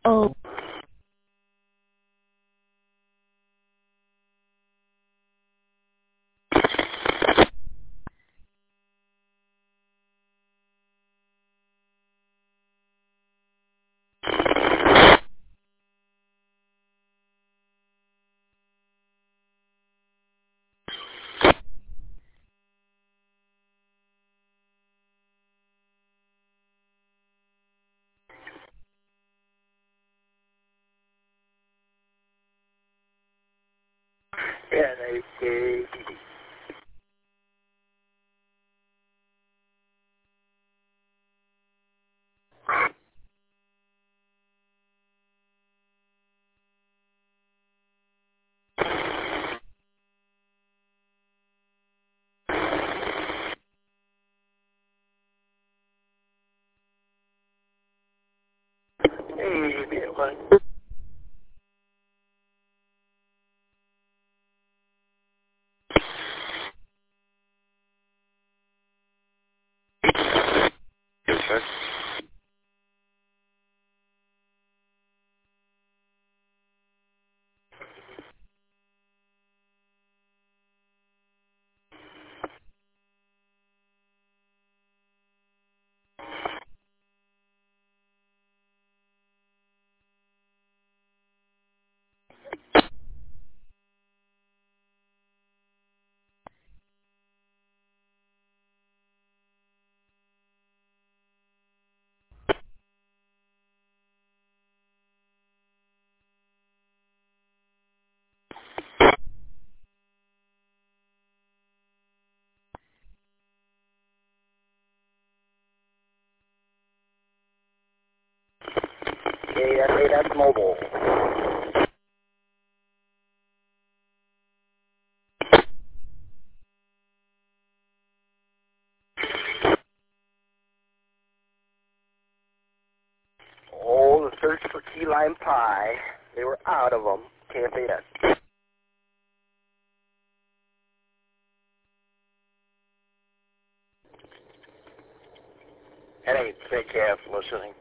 Oh. N-A-K-E-D. Hey, B1. Yes, sir. Okay, that's mobile. Oh, the search for key lime pie. They were out of them. KFAS. NHCKF listening.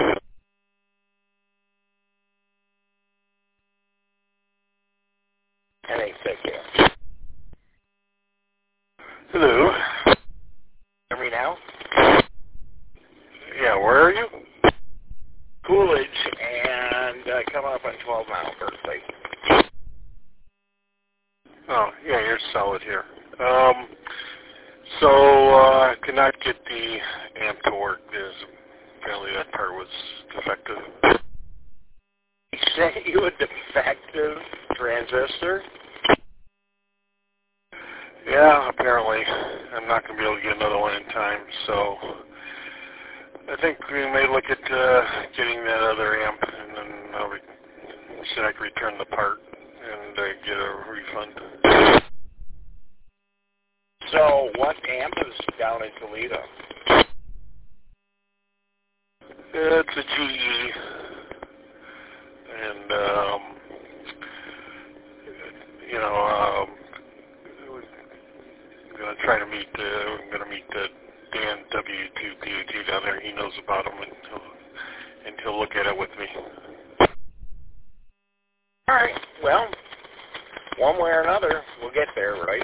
NHCKF. Hello. Hear me now? Yeah, where are you? Coolidge and coming up on 12 Mile birthday. Oh, yeah, you're solid here. I could not get the amp to work. Apparently that part was defective. He sent you a defective transistor? Yeah, apparently. I'm not going to be able to get another one in time, so I think we may look at getting that other amp, and then see if I can return the part and get a refund. So, what amp is down in Toledo? It's a GE, and I'm going to meet the Dan W2PAT down there. He knows about them, and he'll look at it with me. All right. Well, one way or another, we'll get there, right?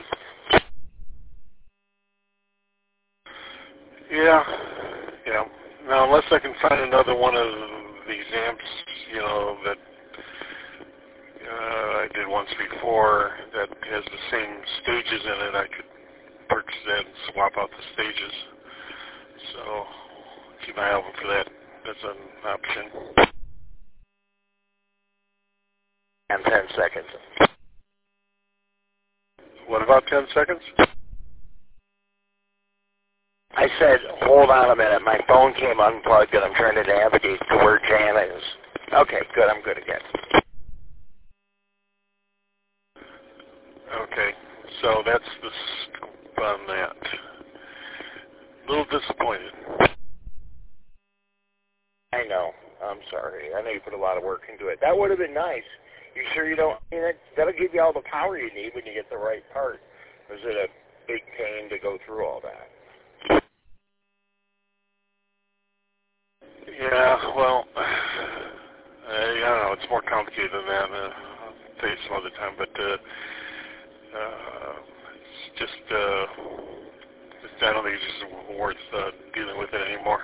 Yeah. Now, unless I can find another one of these amps, that I did once before that has the same stages in it, I could purchase that and swap out the stages. So keep an eye open for that. That's an option. And 10 seconds. What about 10 seconds? I said, hold on a minute. My phone came unplugged and I'm trying to navigate to where Jan is. Okay, good. I'm good again. Okay, so that's the scoop on that. A little disappointed. I know. I'm sorry. I know you put a lot of work into it. That would have been nice. You sure you don't? That'll give you all the power you need when you get the right part. Or is it a big pain to go through all that? Yeah, well, I it's more complicated than that. I'll tell you some other time, but it's just, I don't think it's just worth dealing with it anymore.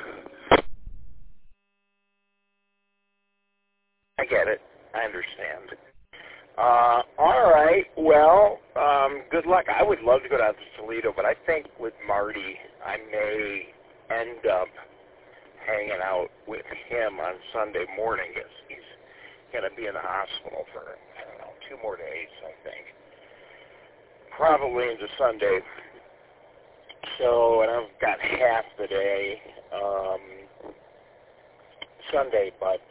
I get it. I understand. All right. Well, good luck. I would love to go down to Toledo, but I think with Marty, I may end up hanging out with him on Sunday morning. He's going to be in the hospital for, I don't know, 2 more days, I think. Probably into Sunday. So, and I've got half the day Sunday, but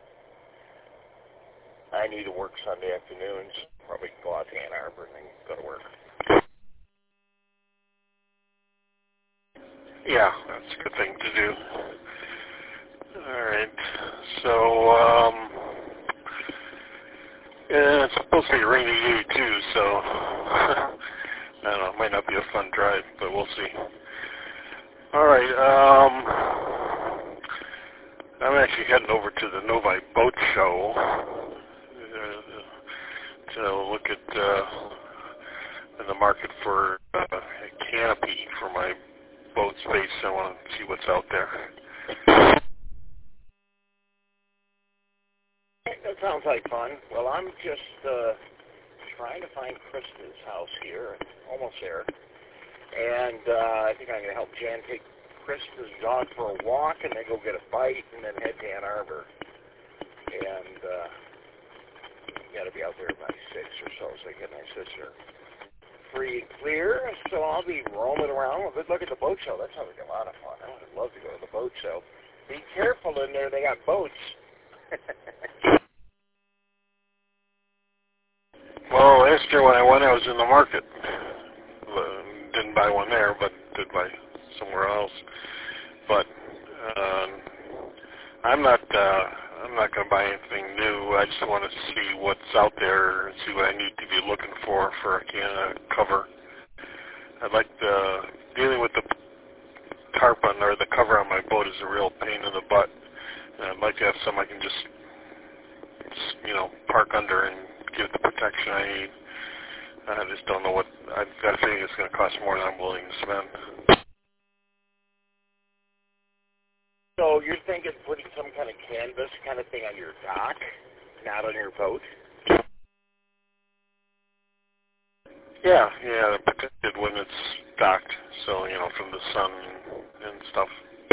I need to work Sunday afternoons. Probably go out to Ann Arbor and then go to work. Yeah, that's a good thing to do. All right. So, yeah, it's supposed to be a rainy day too, so I don't know. It might not be a fun drive, but we'll see. All right. I'm actually heading over to the Novi Boat Show to look at in the market for a canopy for my boat space. I want to see what's out there. That sounds like fun. Well, I'm just trying to find Krista's house here. Almost there. And I think I'm going to help Jan take Krista's dog for a walk and then go get a bite and then head to Ann Arbor. And got to be out there by 6 or so I get my sister free and clear. So I'll be roaming around. Well, good look at the boat show. That sounds like a lot of fun. I would love to go to the boat show. Be careful in there. They got boats. Well, last year when I went, I was in the market. Didn't buy one there, but did buy somewhere else. But I'm not going to buy anything new. I just want to see what's out there and see what I need to be looking for a can cover. I'd like dealing with the tarp on or the cover on my boat is a real pain in the butt. And I'd like to have some I can just park under and give the protection I need. I just don't know what. I've got a feeling it's going to cost more than I'm willing to spend. So you're thinking putting some kind of canvas kind of thing on your dock, not on your boat? Yeah, the protected when it's docked, so, from the sun and stuff.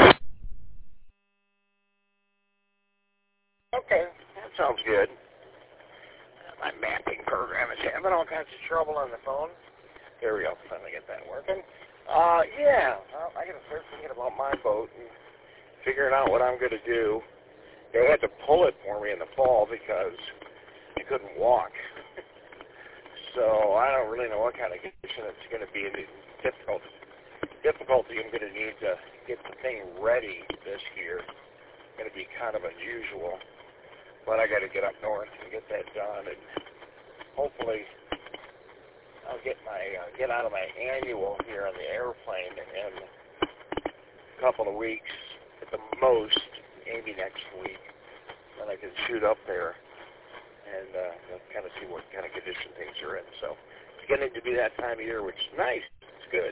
Okay, that sounds good. My mapping program is having all kinds of trouble on the phone. There we go, finally get that working. Yeah, well, I gotta start thinking about my boat and figuring out what I'm gonna do. They had to pull it for me in the fall because I couldn't walk. So I don't really know what kind of condition it's gonna be. The difficulty I'm gonna need to get the thing ready this year. It's gonna be kind of unusual. But I got to get up north and get that done, and hopefully I'll get out of my annual here on the airplane in a couple of weeks at the most, maybe next week, then I can shoot up there and kind of see what kind of condition things are in. So it's getting to be that time of year, which is nice. It's good.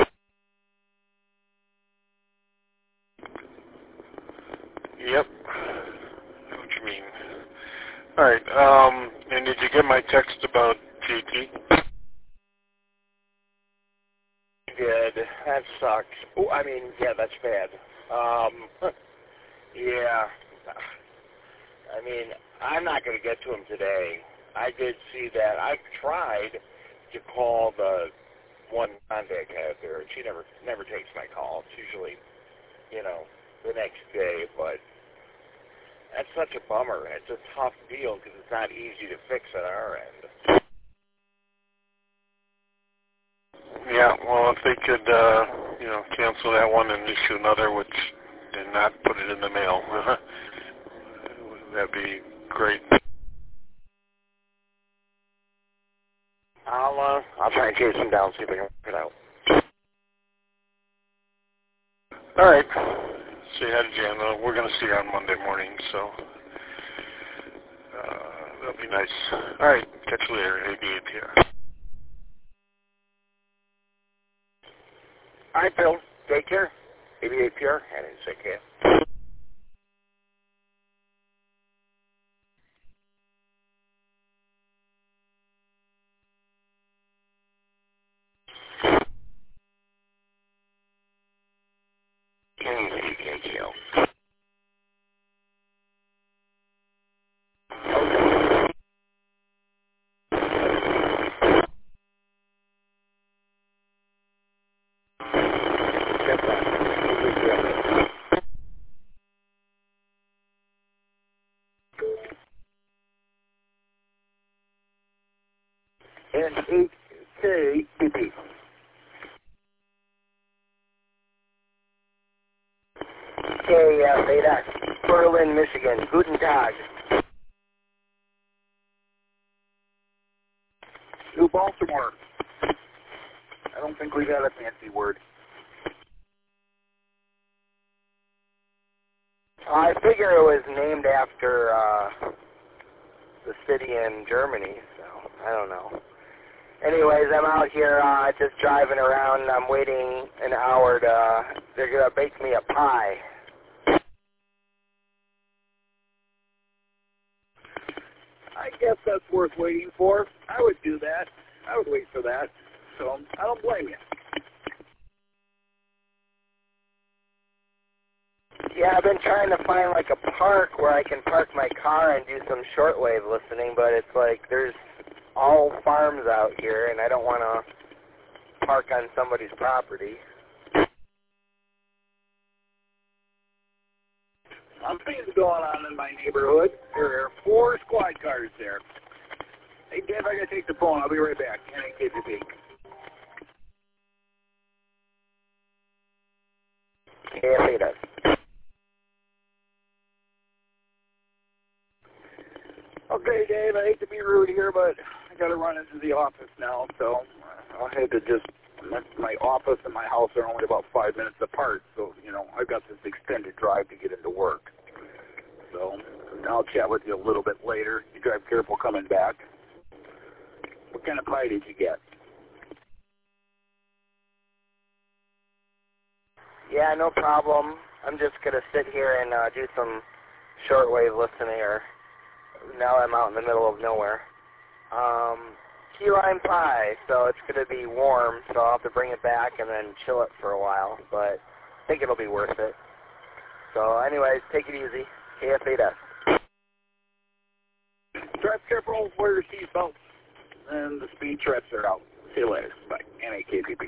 Yep. I know what you mean. All right. And did you get my text about JT? I did. That sucks. Oh, yeah, that's bad. Yeah. I'm not going to get to him today. I did see that. I've tried to call the one contact I have there, and she never takes my call. It's usually, the next day, but that's such a bummer. It's a tough deal because it's not easy to fix at our end. Yeah, well, if they could, cancel that one and issue another, and not put it in the mail, that'd be great. I'll try and chase him down, see if I can work it out. All right. Say hi to Jan. We're going to see her on Monday morning, so Nice. All right. Catch you later. ABAPR. All right, Bill. Take care. ABAPR, and take care. KZKGL. And HKBP. KFAX, Berlin, Michigan. Guten Tag. New Baltimore. I don't think we got a fancy word. I figure it was named after the city in Germany, so I don't know. Anyways, I'm out here just driving around. I'm waiting an hour to, they're going to bake me a pie. I guess that's worth waiting for. I would do that. I would wait for that. So I don't blame you. Yeah, I've been trying to find like a park where I can park my car and do some shortwave listening, but it's like there's all farms out here, and I don't want to park on somebody's property. Something's going on in my neighborhood. There are 4 squad cars there. Hey, Dave, I got to take the phone. I'll be right back. NAKPP. Yeah, it does. Okay, Dave, I hate to be rude here, but I got to run into the office now, so I'll have to just, my office and my house are only about 5 minutes apart, so, you know, I've got this extended drive to get into work. So I'll chat with you a little bit later. You drive careful coming back. What kind of pie did you get? Yeah, no problem. I'm just going to sit here and do some shortwave listening, or now I'm out in the middle of nowhere. Key lime pie, so it's going to be warm, so I'll have to bring it back and then chill it for a while, but I think it'll be worth it. So anyways, take it easy. KF8S. Drive careful, wear your seatbelt, and the speed traps are out. See you later. Bye. NAKPP.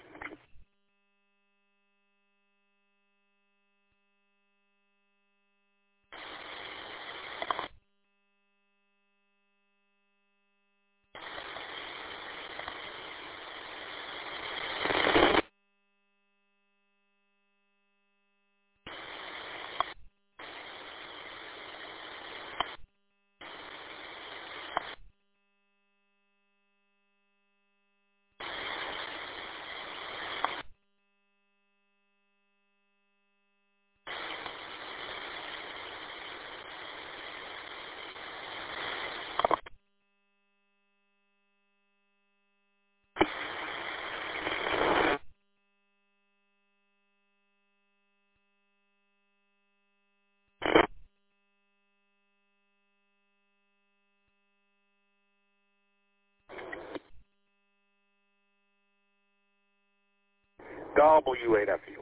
W8FU.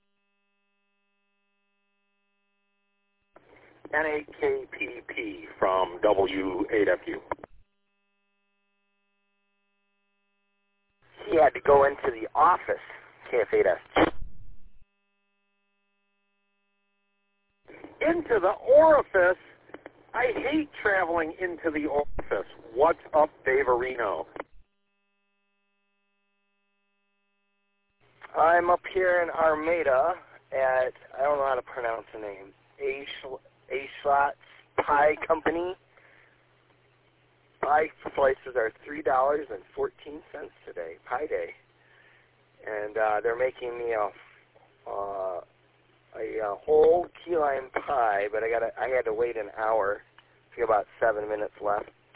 NAKPP from W8FU. He had to go into the office, KF8S. Into the orifice? I hate traveling into the orifice. What's up, Dave Areno? I'm up here in Armada at, I don't know how to pronounce the name, Aschlot's Pie Company. Pie slices are $3.14 today, Pie Day. And they're making me a whole key lime pie, but I had to wait an hour. I got about 7 minutes left.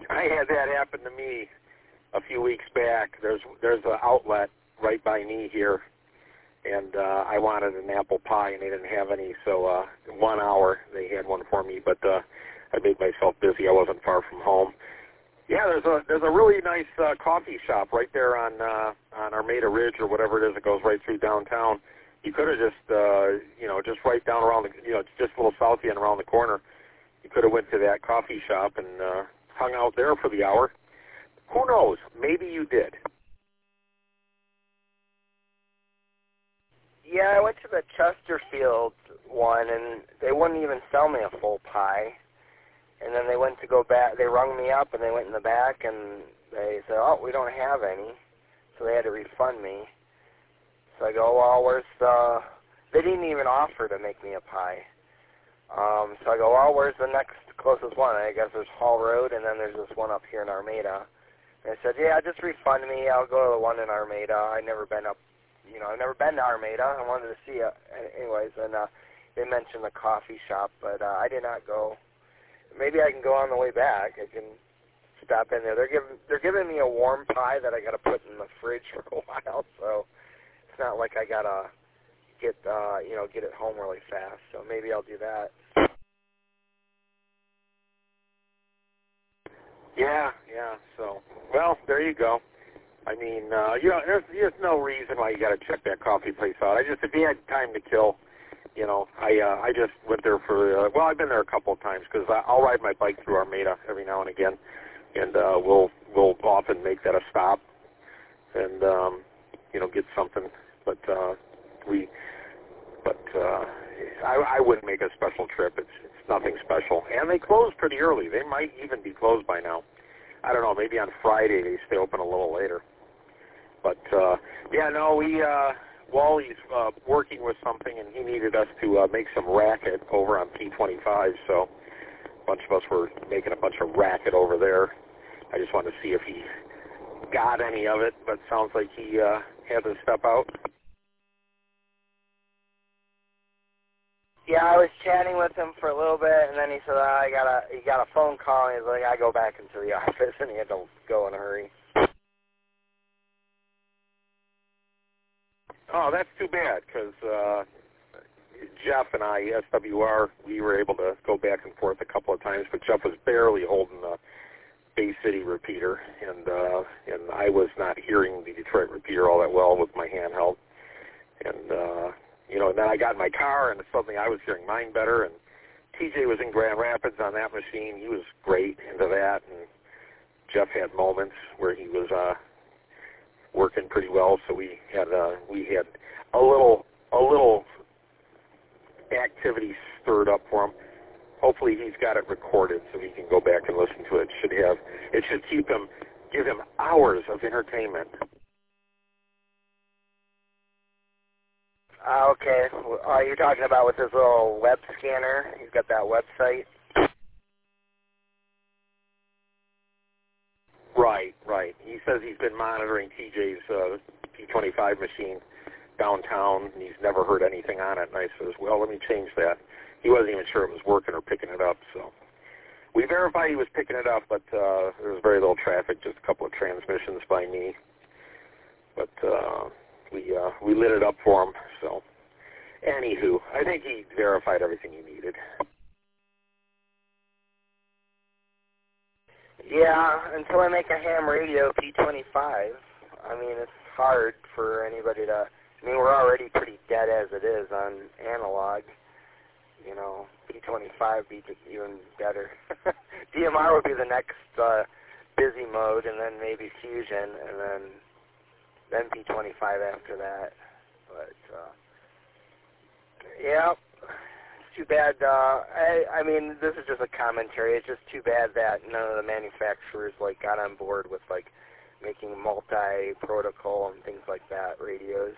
I had that happen to me a few weeks back. There's an outlet right by me here, and I wanted an apple pie, and they didn't have any. So 1 hour they had one for me, but I made myself busy. I wasn't far from home. Yeah, there's a really nice coffee shop right there on Armada Ridge or whatever it is that goes right through downtown. You could have just just right down around just a little south of you and around the corner. You could have went to that coffee shop and hung out there for the hour. Who knows? Maybe you did. Yeah, I went to the Chesterfield one, and they wouldn't even sell me a full pie. And then they went to go back. They rung me up, and they went in the back, and they said, "Oh, we don't have any." So they had to refund me. So I go, "Well, where's the..." They didn't even offer to make me a pie. So I go, "Well, where's the next closest one?" And I guess there's Hall Road, and then there's this one up here in Armada. And I said, "Yeah, just refund me. I'll go to the one in Armada. I've never been up, I've never been to Armada. I wanted to see it anyways." And they mentioned the coffee shop, but I did not go. Maybe I can go on the way back. I can stop in there. They're giving me a warm pie that I got to put in the fridge for a while, so it's not like I gotta get it home really fast. So maybe I'll do that. Yeah. So, well, there you go. I mean, there's no reason why you got to check that coffee place out. If you had time to kill, I just went there for. I've been there a couple of times because I'll ride my bike through Armada every now and again, and we'll often make that a stop, and get something. But I wouldn't make a special trip. It's nothing special, and they close pretty early. They might even be closed by now. I don't know. Maybe on Friday they stay open a little later. But Wally's working with something, and he needed us to make some racket over on P25. So a bunch of us were making a bunch of racket over there. I just wanted to see if he got any of it, but sounds like he had to step out. Yeah, I was chatting with him for a little bit, and then he said, he got a phone call, and he's like, I go back into the office, and he had to go in a hurry. Oh, that's too bad, because Jeff and I, SWR, we were able to go back and forth a couple of times, but Jeff was barely holding the Bay City repeater, and I was not hearing the Detroit repeater all that well with my handheld. And, then I got in my car, and suddenly I was hearing mine better, and TJ was in Grand Rapids on that machine. He was great into that, and Jeff had moments where he was working pretty well, so we had a little activity stirred up for him. Hopefully he's got it recorded so he can go back and listen to it. It should give him hours of entertainment. Okay. You're talking about with his little web scanner? He's got that website? Right. He says he's been monitoring TJ's P25 machine downtown, and he's never heard anything on it. And I says, well, let me change that. He wasn't even sure it was working or picking it up, so we verified he was picking it up, but there was very little traffic, just a couple of transmissions by me. But we lit it up for him. So, anywho, I think he verified everything he needed. Yeah, until I make a ham radio P25, I mean, it's hard for anybody to... I mean, we're already pretty dead as it is on analog. P25 be even better. DMR would be the next busy mode, and then maybe Fusion, and then P25 after that. But, yeah, it's too bad. I mean, this is just a commentary. It's just too bad that none of the manufacturers, got on board with, making multi-protocol and things like that radios.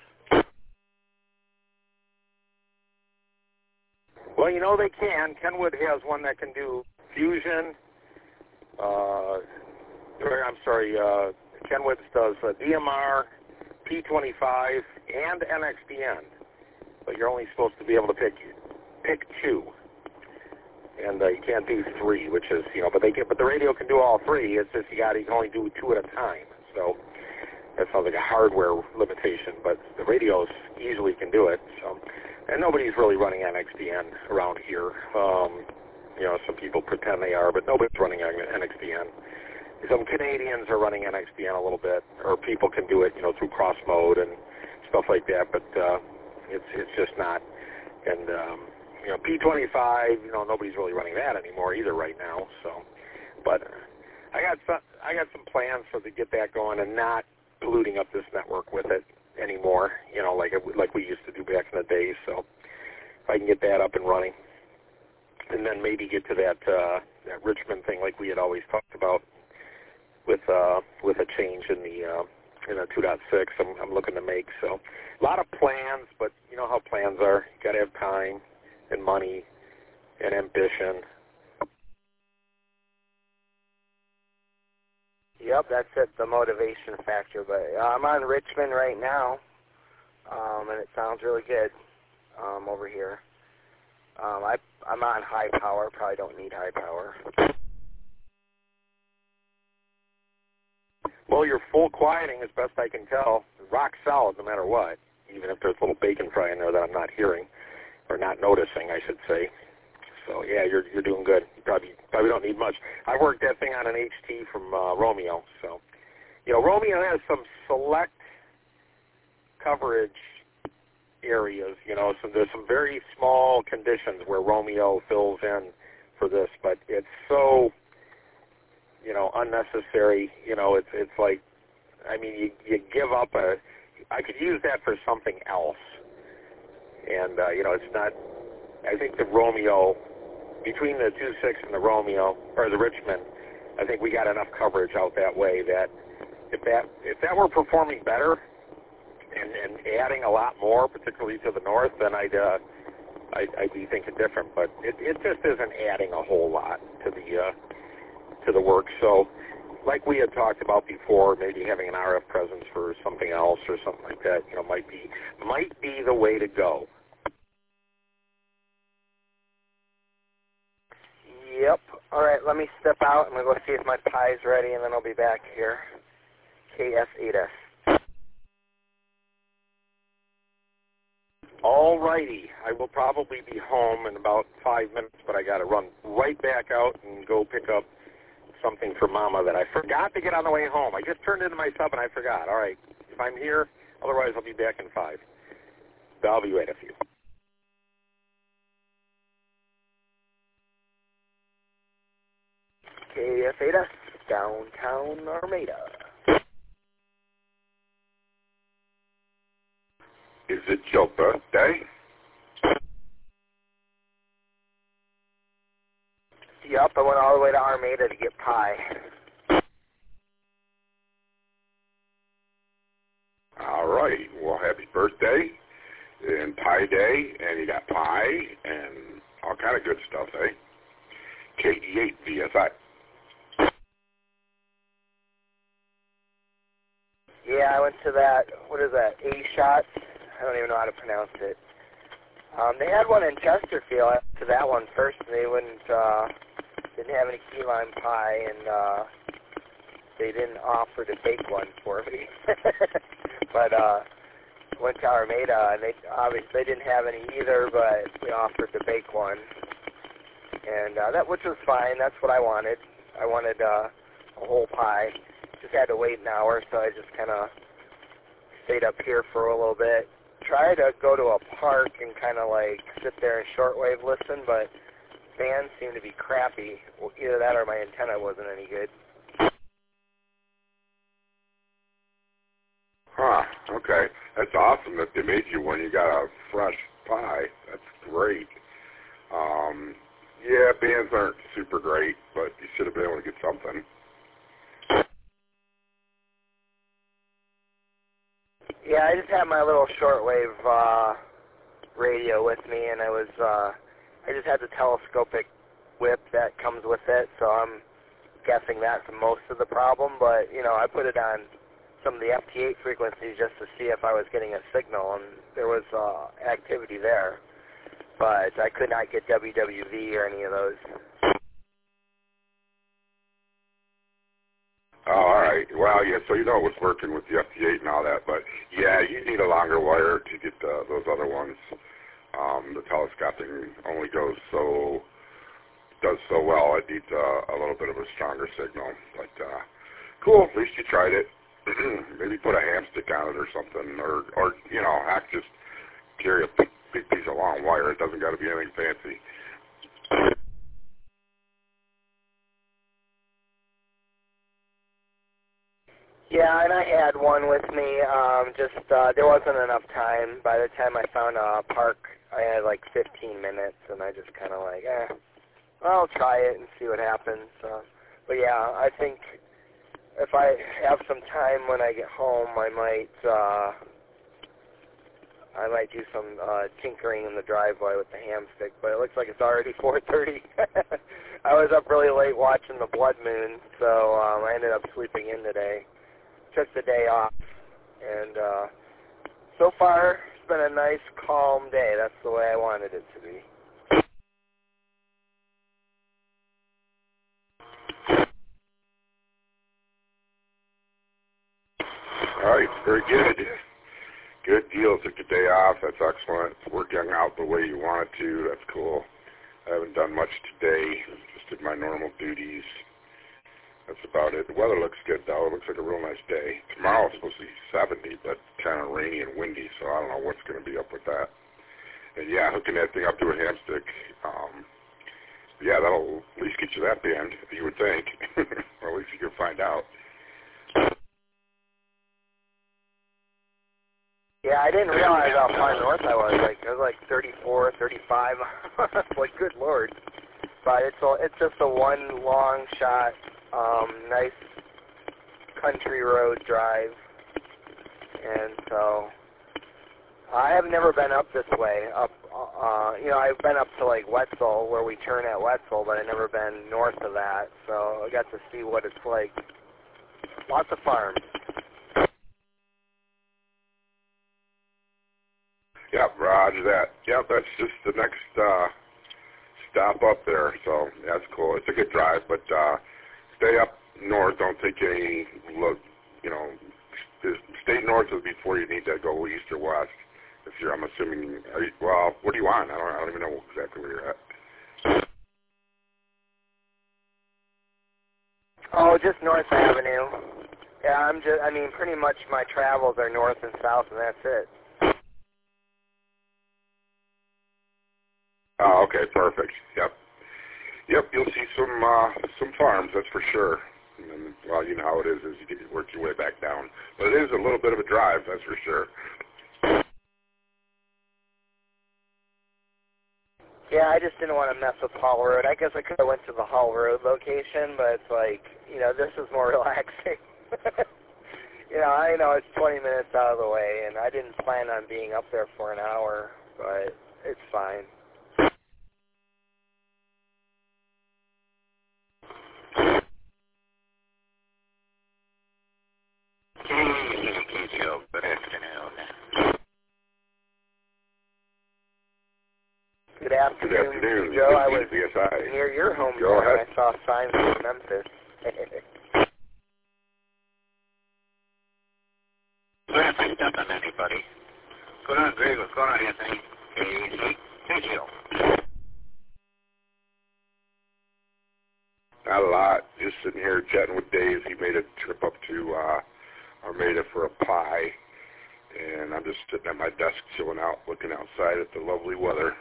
Well, they can. Kenwood has one that can do Fusion. Kenwood does DMR, P25, and NXDN. But you're only supposed to be able to pick two. And can't do 3, which is, but the radio can do all 3. It's just you can only do 2 at a time. So that sounds like a hardware limitation, but the radios easily can do it. So, and nobody's really running NXDN around here. Some people pretend they are, but nobody's running NXDN. Some Canadians are running NXDN a little bit, or people can do it, through cross mode and stuff like that. But it's just not. And P25, nobody's really running that anymore either right now. So, but I got some plans to get that going and not polluting up this network with it anymore. Like we used to do back in the day. So if I can get that up and running, and then maybe get to that Richmond thing like we had always talked about with a change in the 2.6 I'm looking to make. So a lot of plans, but you know how plans are. You got to have time and money and ambition. Yep, that's it, the motivation factor. But I'm on Richmond right now, and it sounds really good over here. I'm on high power. Probably don't need high power. Well, your full quieting, as best I can tell, rock solid no matter what, even if there's a little bacon fry in there that I'm not hearing, or not noticing, I should say. So, yeah, you're doing good. You probably don't need much. I worked that thing on an HT from Romeo. So, Romeo has some select coverage areas, so there's some very small conditions where Romeo fills in for this, but it's so, unnecessary. It's like, you give up I could use that for something else. And, it's not, I think the Romeo, between the 2.6 and the Romeo, or the Richmond, I think we got enough coverage out that way that if that were performing better and adding a lot more, particularly to the north, then I'd be thinking different. But it just isn't adding a whole lot to the work. So, like we had talked about before, maybe having an RF presence for something else or something like that, might be the way to go. Yep. All right, let me step out. I'm going to go see if my pie's ready, and then I'll be back here. KS8S. All righty. I will probably be home in about 5 minutes, but I got to run right back out and go pick up something for Mama that I forgot to get on the way home. I just turned into my sub and I forgot. All right. If I'm here, otherwise I'll be back in 5. I'll be right with you. KS8S, downtown Armada. Is it your birthday? Yep, I went all the way to Armada to get pie. All right. Well, happy birthday and Pie Day, and you got pie and all kind of good stuff, eh? KE8 VSI. Yeah, I went to that, what is that, A-Shot? I don't even know how to pronounce it. They had one in Chesterfield. I went to that one first, and they didn't have any key lime pie, and they didn't offer to bake one for me. But went to Armada, and they didn't have any either, but they offered to bake one, and which was fine. That's what I wanted. I wanted a whole pie. Just had to wait an hour, so I just kind of stayed up here for a little bit. Tried to go to a park and kind of like sit there and shortwave listen, but bands seemed to be crappy. Well, either that or my antenna wasn't any good. Huh, okay. That's awesome that they made you one. You got a fresh pie. That's great. Yeah, bands aren't super great, but you should have been able to get something. Yeah, I just had my little shortwave radio with me, and I just had the telescopic whip that comes with it, so I'm guessing that's most of the problem, but, I put it on some of the FT8 frequencies just to see if I was getting a signal, and there was activity there, but I could not get WWV or any of those. Well, yeah, so you know it was working with the FT8 and all that, but yeah, you need a longer wire to get those other ones. The telescoping only does so well. It needs a little bit of a stronger signal, but cool. At least you tried it. Maybe put a ham stick on it or something, or you know, heck, just carry a big piece of long wire. It doesn't got to be anything fancy. Yeah, and I had one with me. There wasn't enough time. By the time I found a park, I had like 15 minutes, and I just kind of like, well, I'll try it and see what happens. But yeah, I think if I have some time when I get home, I might do some tinkering in the driveway with the ham stick. But it looks like it's already 4:30. I was up really late watching the blood moon, so I ended up sleeping in today. Took the day off, and so far it's been a nice, calm day. That's the way I wanted it to be. All right, very good. Good deal. Took the day off. That's excellent. Working out the way you want it to. That's cool. I haven't done much today. Just did my normal duties. That's about it. The weather looks good, though. It looks like a real nice day. Tomorrow it's supposed to be 70, but kind of rainy and windy, so I don't know what's going to be up with that. And, yeah, hooking that thing up to a ham stick, yeah, that'll at least get you that band, you would think. Or at least you can find out. Yeah, I didn't realize how far north I was. Like, it was like 34, 35. Like, good Lord. But it's just a one long shot, nice country road drive. And so I have never been up this way. I've been up to like Wetzel, where we turn at Wetzel, but I've never been north of that. So I got to see what it's like. Lots of farms. Yep, roger that. Yep, that's just the next stop up there. So that's cool. It's a good drive, but stay up north. Don't take any look. Stay north before you need to go east or west. If you're, I'm assuming. Well, what do you want? I don't even know exactly where you're at. Oh, just North Avenue. Yeah, pretty much my travels are north and south, and that's it. Oh, okay, perfect. Yep, you'll see some farms, that's for sure. And then, well, you know how it is you work your way back down. But it is a little bit of a drive, that's for sure. Yeah, I just didn't want to mess with Hall Road. I guess I could have went to the Hall Road location, but it's like, this is more relaxing. I know it's 20 minutes out of the way, and I didn't plan on being up there for an hour, but it's fine. Good afternoon. Good afternoon, Joe. I was near your home and I saw signs from Memphis. Well, if I step on anybody. What's going on, Greg? What's going on, Anthony? Hey, Joe. Not a lot. Just sitting here chatting with Dave. He made a trip up to Armada for a pie. And I'm just sitting at my desk chilling out, looking outside at the lovely weather.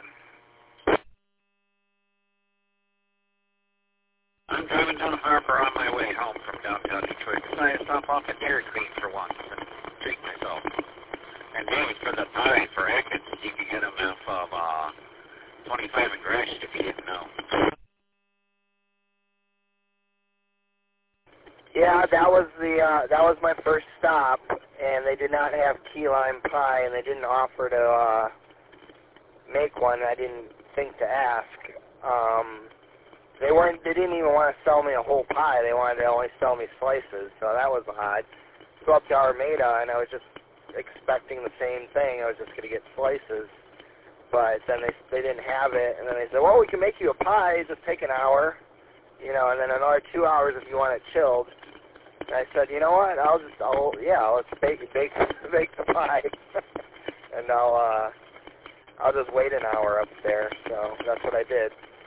I'm driving down Harper on my way home from downtown Detroit. Decided to stop off at Dairy Queen for once and treat myself. And David for the pie for Atkins, you can get them off of 25 and Gratiot if you didn't know. Yeah, that was my first stop, and they did not have key lime pie, and they didn't offer to make one. I didn't think to ask. They didn't even want to sell me a whole pie. They wanted to only sell me slices, so that was odd. Go up to Armada, and I was just expecting the same thing. I was just going to get slices, but then they didn't have it, and then they said, well, we can make you a pie. Just take an hour, and then another 2 hours if you want it chilled. And I said, you know what? Let's bake the pie, and I'll just wait an hour up there. So that's what I did.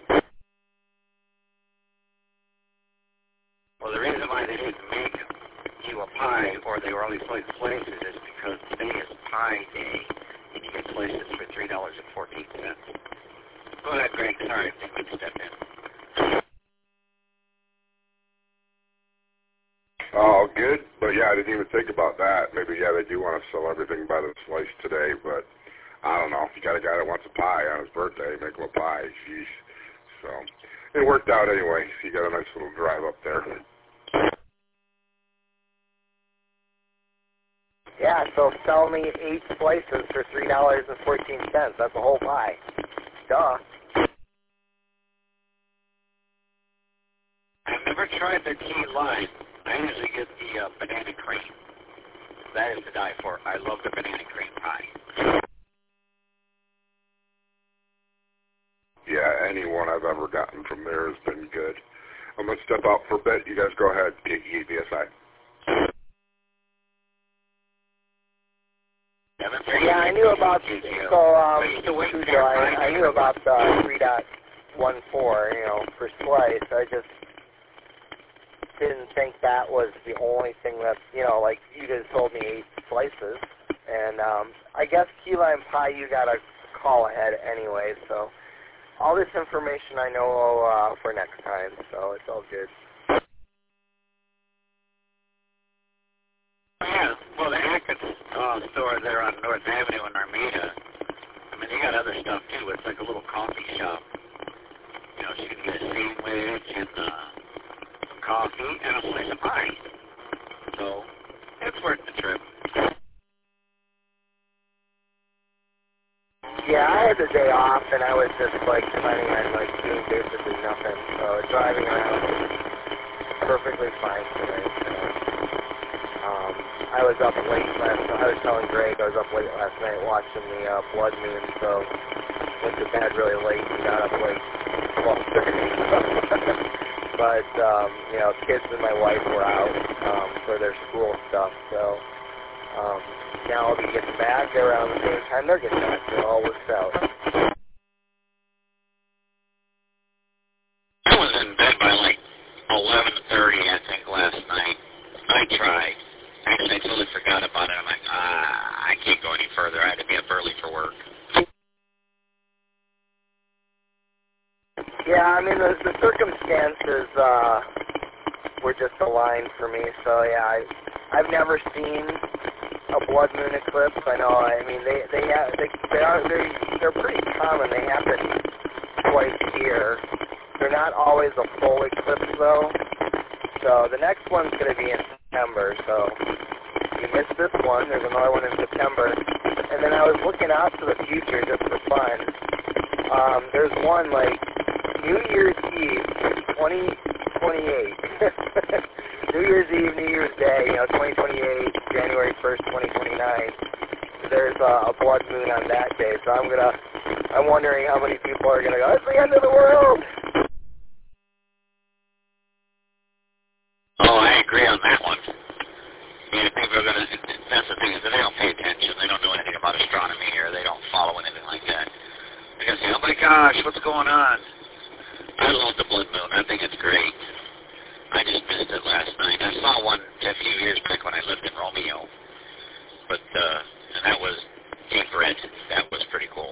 Well, the reason why they didn't make you a pie, or they were only selling slices, is because today is Pie Day, and you get slices for $3.14. Go ahead, Greg. Sorry, I think we stepped in. Oh, good. But yeah, I didn't even think about that. Maybe, yeah, they do want to sell everything by the slice today, but I don't know. If you got a guy that wants a pie on his birthday, make him a pie. Jeez. So it worked out anyway. So you got a nice little drive up there. Yeah, so sell me 8 slices for $3.14. That's a whole pie. Duh. I've never tried the key lime. I usually get the banana cream. That is to die for. I love the banana cream pie. Yeah, any one I've ever gotten from there has been good. I'm going to step out for a bit. You guys go ahead. BSI. Yeah, I knew about I knew about the 3.14, per slice. I just didn't think that was the only thing that, like you guys told me 8 slices. And I guess key lime pie, you got to call ahead anyway. So all this information I know for next time, so it's all good. Yeah, well, the Achatz store there on North Avenue in Armada, I mean, they got other stuff, too. It's like a little coffee shop. So you can get a sandwich and some coffee and a slice of pie. So it's worth the trip. Yeah, I had the day off, and I was just, planning on, doing basically nothing. So driving around was perfectly fine today. So. I was up late last night. I was telling Greg I was up late last night watching the blood moon, so went to bed really late and got up late 12:30. But, kids and my wife were out for their school stuff, so now I'll be getting back around the same time they're getting back, so it all works out. I was in bed by 11:30, I think, last night. I tried. Actually, I totally forgot about it. I'm like, I can't go any further. I had to be up early for work. Yeah, I mean, the circumstances were just aligned for me. So, yeah, I've never seen a blood moon eclipse. I know, I mean, they're pretty common. They happen twice a year. They're not always a full eclipse, though. So the next one's going to be in September, so you missed this one. There's another one in September. And then I was looking out to the future just for fun. There's one, New Year's Eve, 2028. New Year's Eve, New Year's Day, 2028, January 1st, 2029. There's a blood moon on that day, so I'm wondering how many people are going to go, it's the end of the world! Oh, I agree on that one. Yeah, people are going to, that's the thing, is that they don't pay attention. They don't know anything about astronomy, or they don't follow anything like that. They're going to say, oh my gosh, what's going on? I love the blood moon. I think it's great. I just missed it last night. I saw one a few years back when I lived in Romeo. But, and that was infrared. That was pretty cool.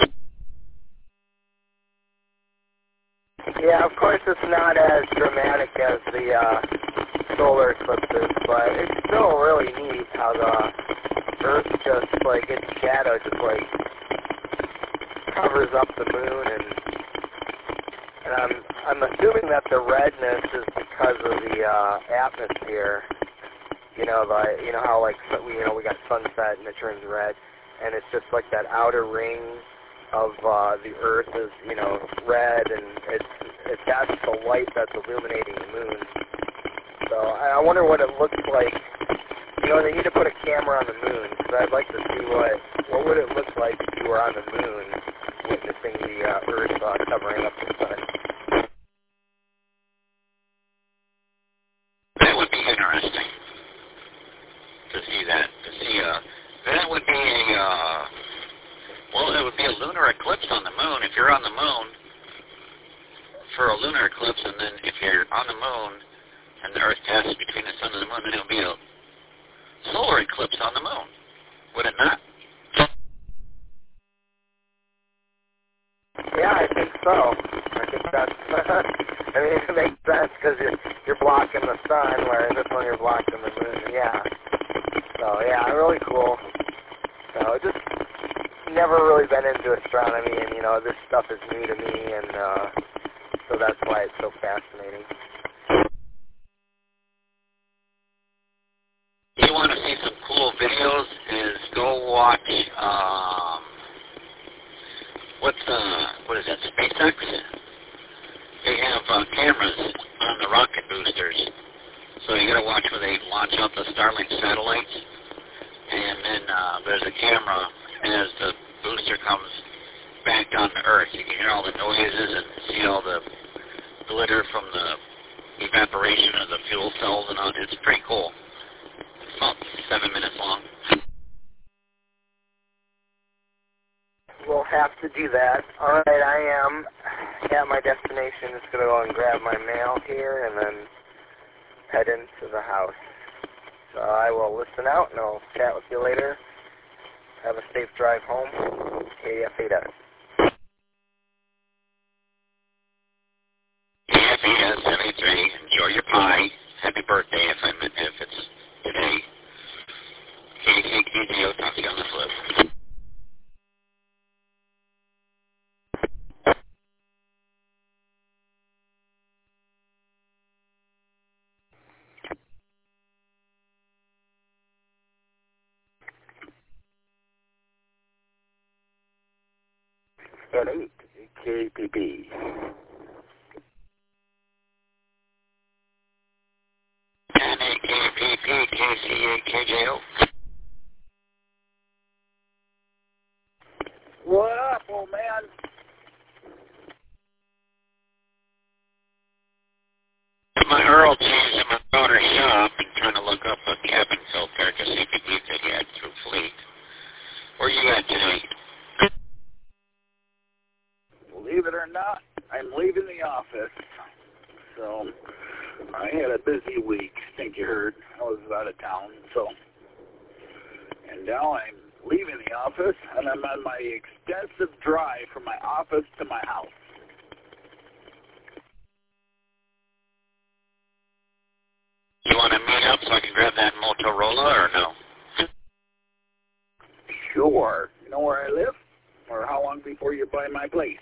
Yeah, of course it's not as dramatic as the solar eclipses, but it's still really neat how the Earth just, its shadow just, covers up the moon, and I'm assuming that the redness is because of the atmosphere. How we got sunset and it turns red, and it's just that outer ring of the Earth is red, and that's the light that's illuminating the moon. So I wonder what it looks like. They need to put a camera on the moon, because I'd like to see what would it look like if you were on the moon witnessing the Earth covering up the sun. That would be interesting. on the moon for a lunar eclipse, and then if you're on the moon and the Earth passes between the sun and the moon, then it'll be a solar eclipse on the moon. Would it not? Yeah, I think so. I think that's, I mean, it makes sense because you're blocking the sun, whereas this one you're blocking the moon. Yeah. So, yeah, really cool. So, just never really been into astronomy, and, you know, this stuff is new to me, and so that's why it's so fascinating. You want to see some cool videos, is go watch, what is that, SpaceX? They have cameras on the rocket boosters. So you got to watch where they launch out the Starlink satellites. And then there's a camera as the booster comes back down to Earth. You can hear all the noises and see all the glitter from the evaporation of the fuel cells and all. It's pretty cool. It's about 7 minutes long. We'll have to do that. All right, I am at my destination. Just going to go and grab my mail here and then head into the house. So I will listen out and I'll chat with you later. Have a safe drive home. KF8S. KF8S73. Enjoy your pie. Happy birthday if it's today. KKKDO, talk to you on the flip. At 8 KPP. NAKPP KCAKJO. What up, old man? My oil change in my daughter's shop and trying to look up a cabin filter to see if it needs it yet through Fleet. Where you at today? Believe it or not, I'm leaving the office. So I had a busy week. I think you heard. I was out of town. So, and now I'm leaving the office, and I'm on my extensive drive from my office to my house. You want to meet up so I can grab that Motorola or no? Sure. You know where I live? Or how long before you buy my place?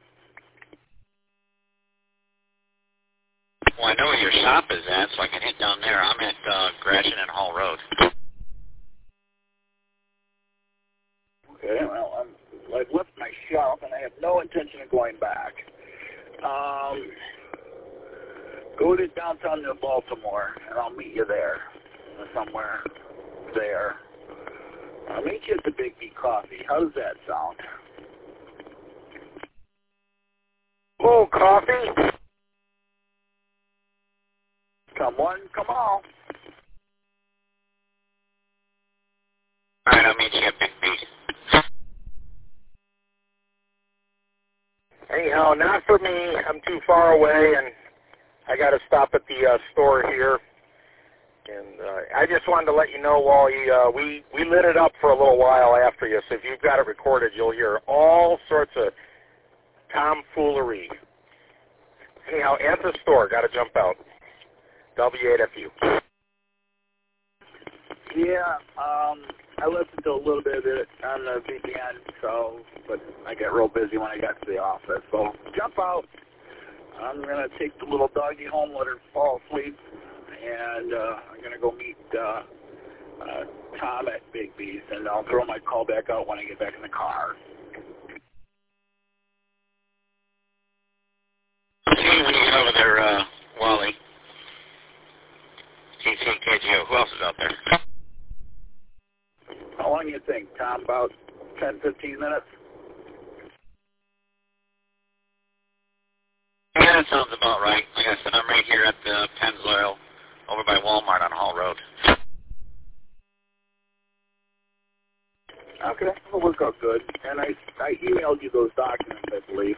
Well, I know where your shop is at, so I can hit down there. I'm at Gratiot and Hall Road. Okay, well, I've left my shop, and I have no intention of going back. Go to downtown New Baltimore, and I'll meet you there, somewhere there. I'll meet you at the Big B Coffee. How does that sound? Oh, coffee? Come one, come all. All right, I'll meet you at Big B. Anyhow, not for me. I'm too far away, and I got to stop at the store here. And I just wanted to let you know, Wally, we lit it up for a little while after you, so if you've got it recorded, you'll hear all sorts of tomfoolery. Anyhow, at the store, got to jump out. W8FU. Yeah, I listened to a little bit of it on the VPN, but I got real busy when I got to the office. So jump out. I'm going to take the little doggy home, let her fall asleep, and I'm going to go meet Tom at Big B's, and I'll throw my call back out when I get back in the car. See when you get over there, Wally. KCKGO. Who else is out there? How long do you think, Tom? About 10, 15 minutes? Yeah, that sounds about right. Like I said, I'm right here at the Pennzoil over by Walmart on Hall Road. Okay, it'll work out good. And I emailed you those documents, I believe.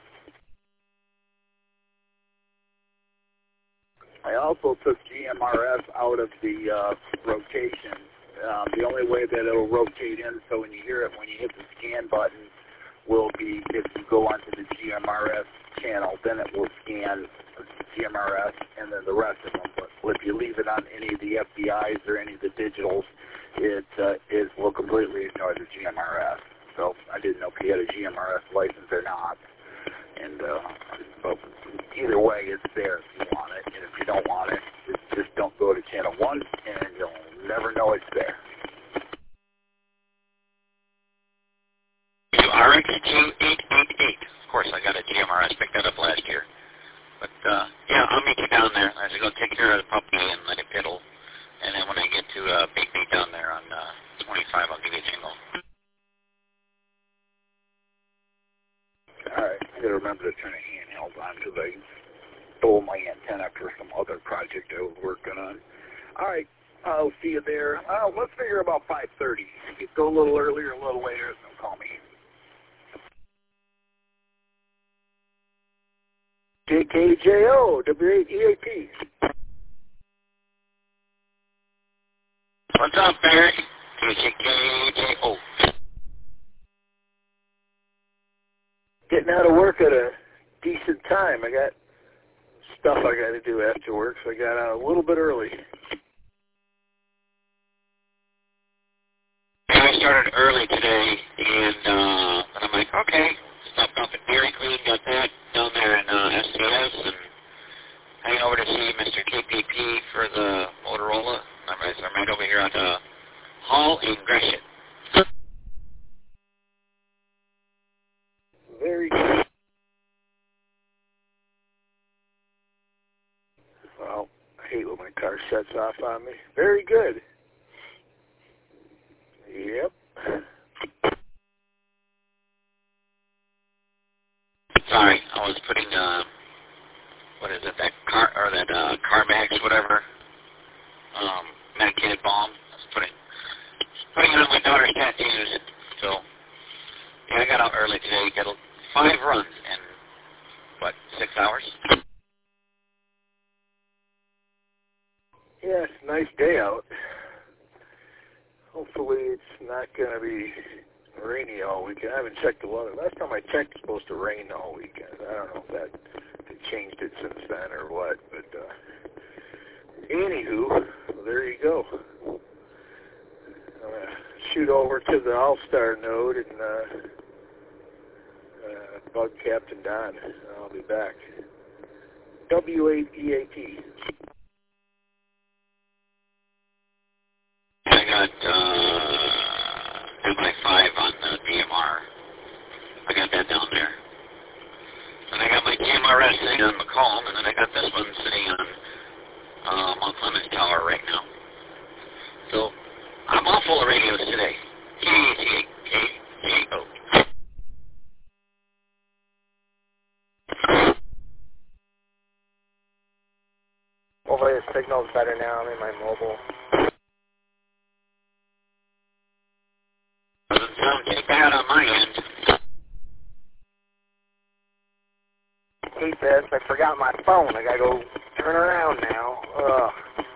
I also took GMRS out of the rotation. The only way that it'll rotate in, so when you hear it, when you hit the scan button, will be if you go onto the GMRS channel, then it will scan GMRS and then the rest of them. But if you leave it on any of the FBIs or any of the digitals, it will completely ignore the GMRS. So I didn't know if you had a GMRS license or not. And but either way, it's there if you want it. And if you don't want it, just don't go to channel 1, and you'll never know it's there. RX2888. Of course, I got a GMRS. Picked that up last year. But, yeah, I'll meet you down there. I should go take care of the puppy and let it piddle. And then when I get to Big B down there on 25, I'll give you a jingle. All right. I got to remember to turn a handheld on because I stole my antenna for some other project I was working on. All right. I'll see you there. Let's figure about 5:30. If you go a little earlier, a little later, then call me. JKJO, W8EAP. What's up, Barry? JKJO. Getting out of work at a decent time. I got stuff I got to do after work, so I got out a little bit early. I started early today, and I'm like, okay, stopped off at Dairy Queen, got that down there in SCS, and hanging over to see Mr. KPP for the Motorola. I'm right over here on Hall in Gresham. Very good. Well, I hate when my car shuts off on me. Very good. Yep. Sorry, I was putting, what is it, that CarMax, whatever, medicated balm. I was putting it on my daughter's tattoos. So, yeah, I got out early today. Got 5 runs in, 6 hours? Yeah, it's a nice day out. Hopefully it's not going to be rainy all weekend. I haven't checked the weather. Last time I checked, it's supposed to rain all weekend. I don't know if they changed it since then or what. But anywho, there you go. I'm going to shoot over to the All-Star node and bug Captain Don. I'll be back. W8EAP. I got MI5 on the DMR. I got that down there. And I got my GMRS sitting on McComb, and then I got this one sitting on Mount Clemens Tower right now. So I'm all full of radios today. K-A-K-A-O. Hopefully the signal's better now. I'm in my mobile. Doesn't sound too bad on my end. Hate this. I forgot my phone. I gotta go turn around now. Ugh.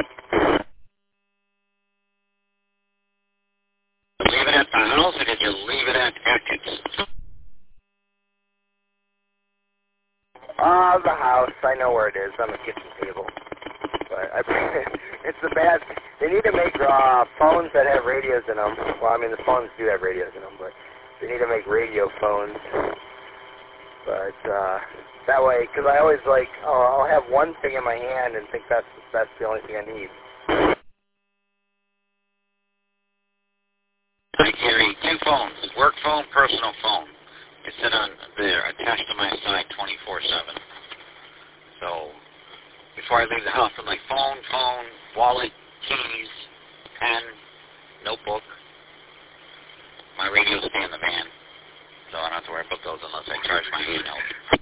Leave it at the house, or did you leave it at Atkins? The house. I know where it is. On the kitchen table. But it's the bad. They need to make phones that have radios in them. Well, I mean, the phones do have radios in them, but they need to make radio phones. But that way, because I always like, I'll have one thing in my hand and think that's the only thing I need. I carry 2 phones, work phone, personal phone. They sit on there, attached to my side 24/7. So before I leave the house, I'm like phone, wallet, keys, pen, notebook. My radios stay in the van, so I don't have to worry about those unless I charge my handheld.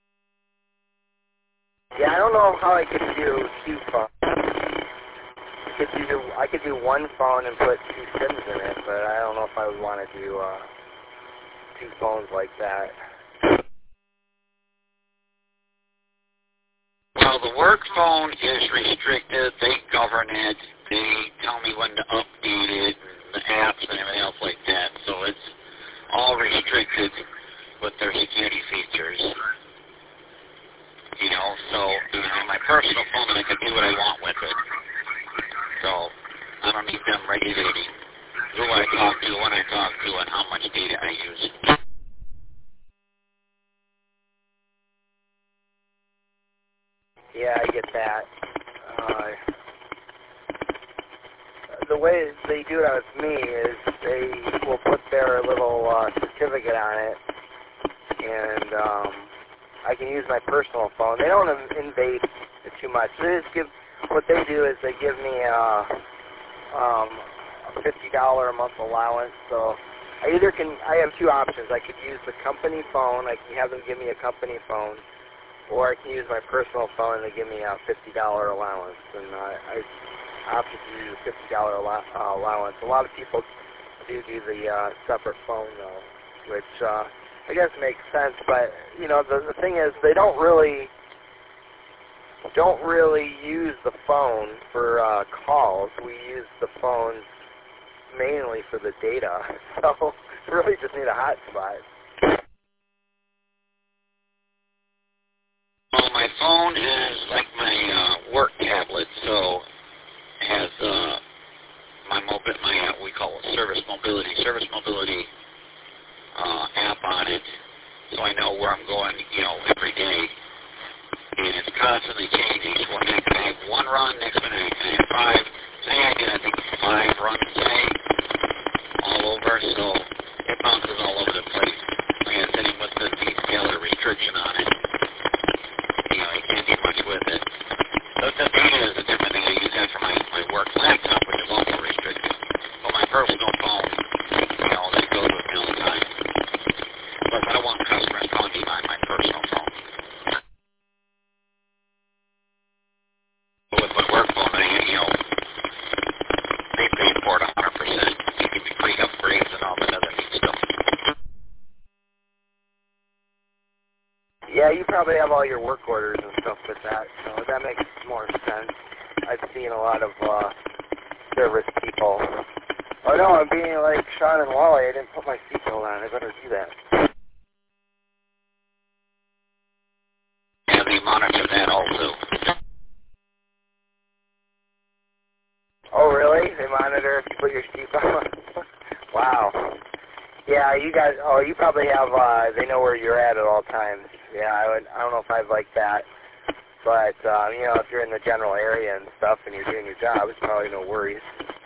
Yeah, I don't know how I could do 2 phones. I could do one phone and put 2 SIMs in it, but I don't know if I would want to do 2 phones like that. Well, the work phone is restricted. They govern it. They tell me when to update it, and the apps and everything else like that. So it's all restricted with their security features. You know, so my personal phone, I can do what I want with it. So I don't need them regulating who I talk to, when I talk to, and how much data I use. Yeah, I get that. The way they do it with me is they will put their little certificate on it, and I can use my personal phone. They don't invade it too much. They just what they do is they give me a $50 a month allowance. So I have 2 options. I could use the company phone. I can have them give me a company phone, or I can use my personal phone and they give me a $50 allowance. And I opted to use a $50 allowance. A lot of people do the separate phone though, which I guess makes sense. But the thing is, they don't really use the phone for calls. We use the phone mainly for the data. So really just need a hotspot. Well, my phone is like my work tablet, so it has my we call it service mobility app on it, so I know where I'm going, every day. And it's constantly changing. So one minute I have 1 run, next minute I have 5. Today I did, I think, 5 runs today, all over, so it bounces all over the place. Like I said, with the detailed restriction on it, you can't do much with it. So the data is a different thing. I use that for my work laptop, which is also restricted. But my personal phone, that goes with me all the time. Plus, I don't want customers calling me on my personal phone. With my work phone, they pay for it 100%. You give me free upgrades and all that other neat stuff. Yeah, you probably have all your work orders and stuff with that, so that makes more sense. I've seen a lot of service people. Oh no, I'm being like Sean and Wally. I didn't put my seatbelt on. I better do that. Yeah, they monitor that also. Oh, really? They monitor if you put your seatbelt on? Wow. Yeah, you guys, you probably have, they know where you're at all times. Yeah, I don't know if I'd like that. But, if you're in the general area and stuff and you're doing your job, it's probably no worries.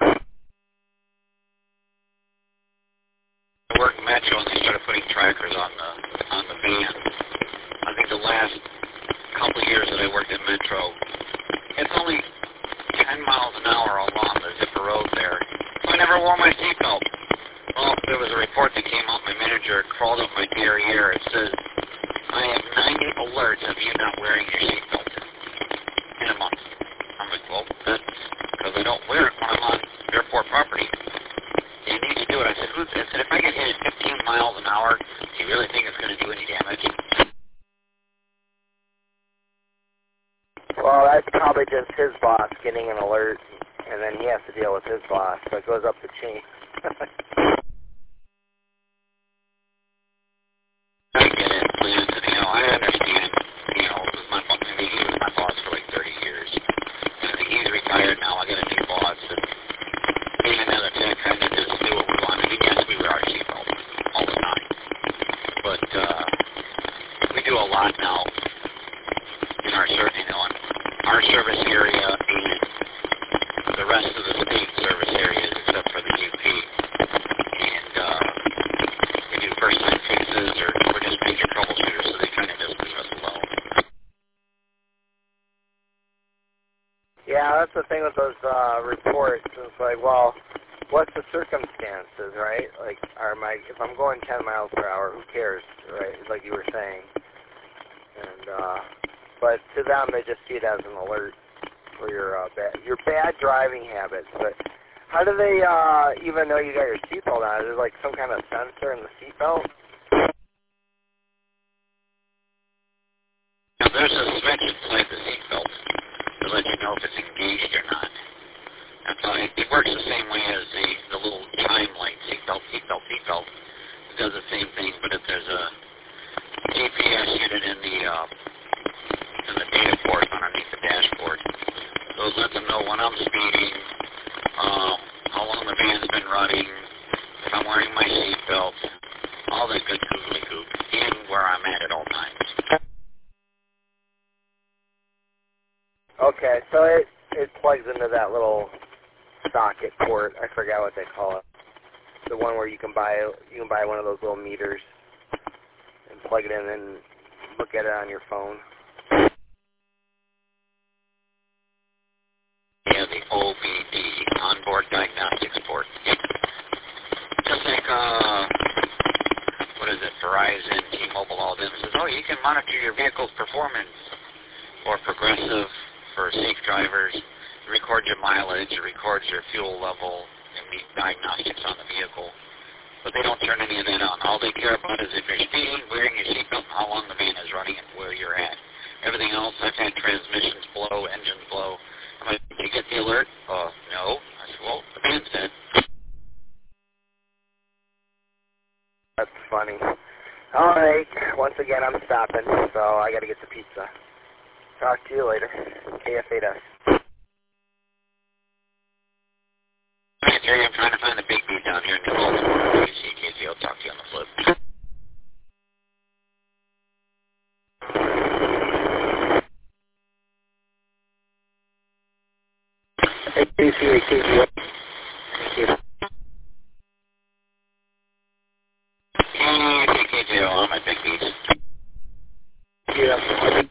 I worked in Metro and they started putting trackers on the van. I think the last couple of years that I worked at Metro, it's only 10 miles an hour along the zipper road there. I never wore my seatbelt. Well, there was a report that came out. My manager crawled up my derriere. It says, I have 90 alerts of you not wearing your seatbelt in a month. I'm like, well, that's because I don't wear it when I'm on airport property. You need to do it. I said, if I get hit at 15 miles an hour, do you really think it's going to do any damage? Well, that's probably just his boss getting an alert, and then he has to deal with his boss, so it goes up the chain. I get it, please. I understand. He was my boss for like 30 years. And I think he's retired now. I got a new boss. And me and another tech kind of just do what we wanted. And yes, we wear our seatbelt all the time. But we do a lot now in our service area and the rest of the state service areas except for the UP. And we do first-time fixes or we're just major troubleshooters, so they kind of just leave us alone. Yeah, that's the thing with those reports. It's like, well, what's the circumstances, right? Like, if I'm going 10 miles per hour, who cares, right? Like you were saying. And but to them, they just see it as an alert. for your bad driving habits. But how do they even know you got your seatbelt on? Is there like some kind of sensor in the seatbelt? Now, there's a switch inside the seatbelt to let you know if it's engaged or not. That's how it works the same way as the little chime light, seatbelt, seatbelt, seatbelt. It does the same thing, but if there's a GPS unit in the data port underneath the dashboard, so it lets them know when I'm speeding, how long the van's been running, if I'm wearing my seatbelt, all that good googly goop, and where I'm at all times. Okay, so it plugs into that little socket port. I forgot what they call it. The one where you can buy one of those little meters and plug it in and look at it on your phone. Yeah, the OBD, onboard diagnostics port. Just like what is it, Verizon, T-Mobile, all them says, oh, you can monitor your vehicle's performance, or Progressive for safe drivers. It records your mileage, it records your fuel level, and meet diagnostics on the vehicle. But they don't turn any of that on. All they care about is if you're speeding, wearing your seatbelt, how long the van is running, and where you're at. Everything else, I've had transmissions blow, engines blow. I'm like, did you get the alert? No. I said, well, the van's dead. That's funny. All right. Once again, I'm stopping, so I got to get the pizza. Talk to you later. KF8S. Hey, Jerry, I'm trying to find the big beat down here in New Orleans. KC, I'll talk to you on the flip. Hey, KC, Thank you. KJ, all my big beats. Yeah.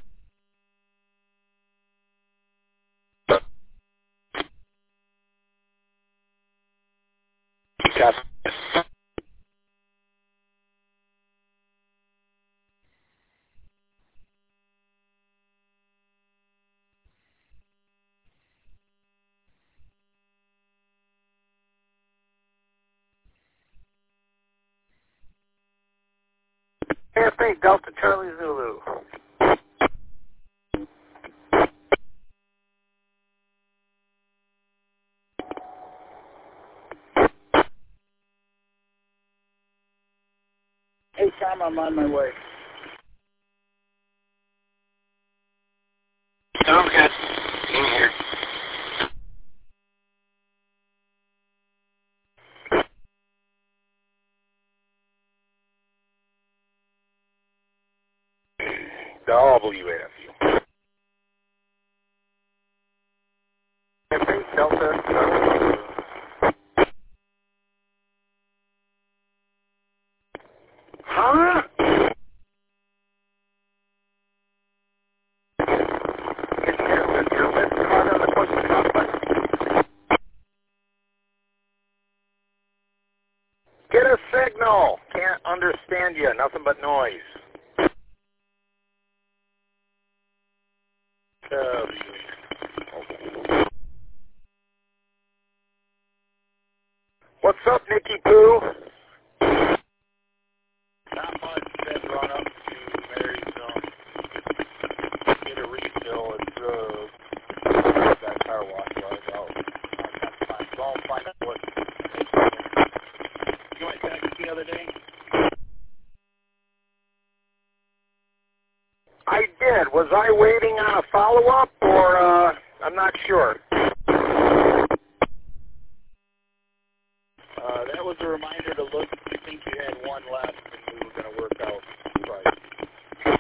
Airplane Delta Charlie Zulu. Hey, Tom, I'm on my way. Sounds good. In here. WAFU. Airplane Delta Charlie Zulu. Huh? Is your list card on the push the top button? Get a signal. Can't understand you. Nothing but noise. What's up, Nicky Poo? Not much. Been run up to Mary's, get a refill. It's that car wash was out. So I'll find out what. You went Texas the other day? I did. Was I waiting on a follow-up, or I'm not sure. That was a reminder to look. I think you had one left, and we were going to work out the price.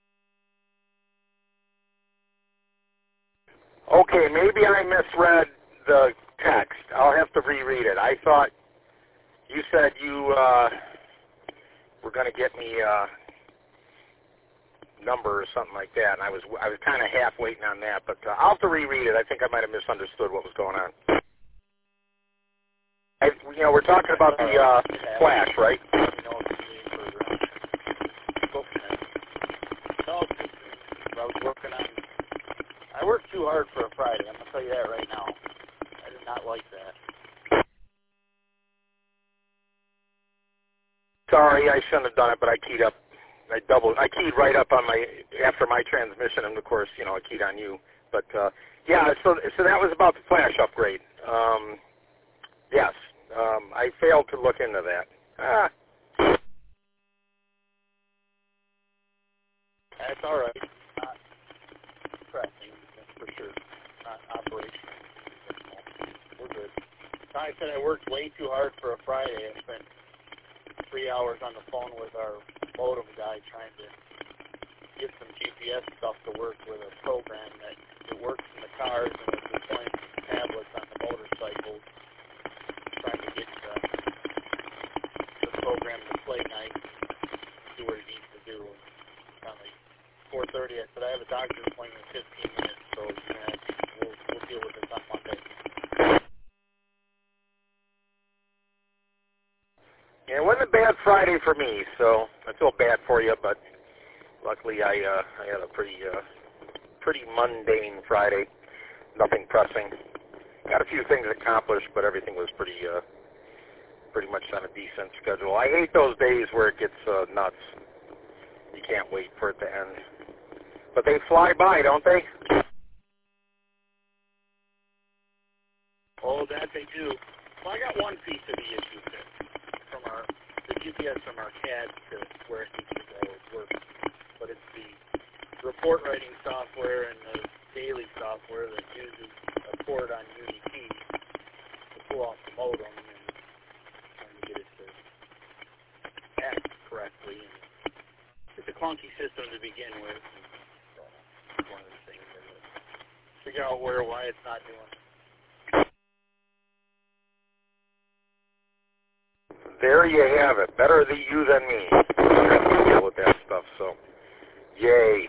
Okay, maybe I misread the text. I'll have to reread it. I thought you said you were going to get me a number or something like that, and I was kind of half waiting on that. But I'll have to reread it. I think I might have misunderstood what was going on. We're talking about the flash, right? Go from there. No, I was working on. I I worked too hard for a Friday. I'm going to tell you that right now. I did not like that. Sorry, I shouldn't have done it, but I keyed up. I keyed right up on after my transmission, and of course, I keyed on you. But yeah, so that was about the flash upgrade. Yes, I failed to look into that. That's all right. Not pressing, that's for sure. Not operational. We're good. I said I worked way too hard for a Friday. I spent 3 hours on the phone with our modem guy trying to get some GPS stuff to work with a program that it works in the cars and it's deploying tablets on the motorcycles, trying to get the program to play nice, do what it needs to do. Finally, 4:30, I said I have a doctor's appointment in 15 minutes, so we'll deal with this on Monday. Yeah, it wasn't a bad Friday for me, so I feel bad for you, but luckily I had a pretty mundane Friday. Nothing pressing. Got a few things accomplished, but everything was pretty much on a decent schedule. I hate those days where it gets nuts. You can't wait for it to end. But they fly by, don't they? Oh, that they do. Well, I got one piece of the issue fixed. From the GPS from our CAD to where it needs to go works. But it's the report writing software and the daily software that uses a port on UniKey to pull off the modem and trying to get it to act correctly. And it's a clunky system to begin with. So it's one of the things that figure out why it's not doing it. There you have it. Better you than me. I have to deal with that stuff, so yay.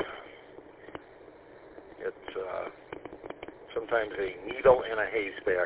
It's sometimes a needle in a haystack.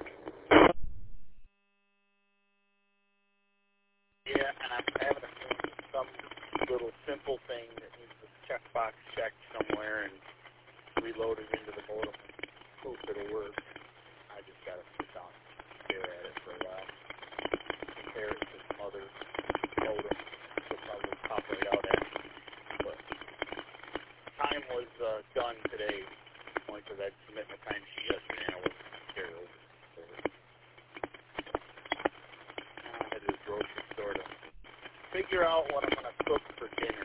Yeah, and I'm having to do some little simple thing that needs a checkbox checked somewhere and reloaded into the modem. Poof, it'll work. I just got to sit down and stare at it for a while. Compare it to some other modem. It'll probably pop right out at me. But time was done today. Only because I'd submit my time sheet yesterday and I wasn't going to carry over. So I had to the grocery store to figure out what I'm going to cook for dinner.